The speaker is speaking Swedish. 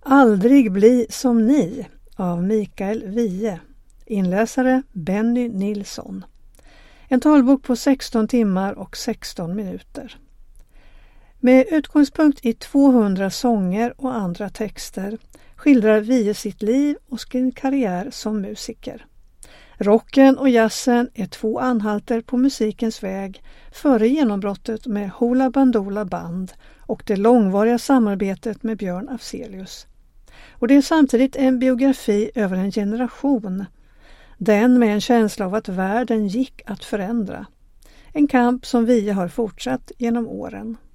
Aldrig bli som ni av Mikael Wiehe. Inläsare Benny Nilsson. En talbok på 16 timmar och 16 minuter. Med utgångspunkt i 200 sånger och andra texter skildrar Wiehe sitt liv och sin karriär som musiker. Rocken och jazzen är 2 anhalter på musikens väg före genombrottet med Hoola Bandoola Band och det långvariga samarbetet med Björn Afzelius. Och det är samtidigt en biografi över en generation. Den med en känsla av att världen gick att förändra. En kamp som Wiehe har fortsatt genom åren.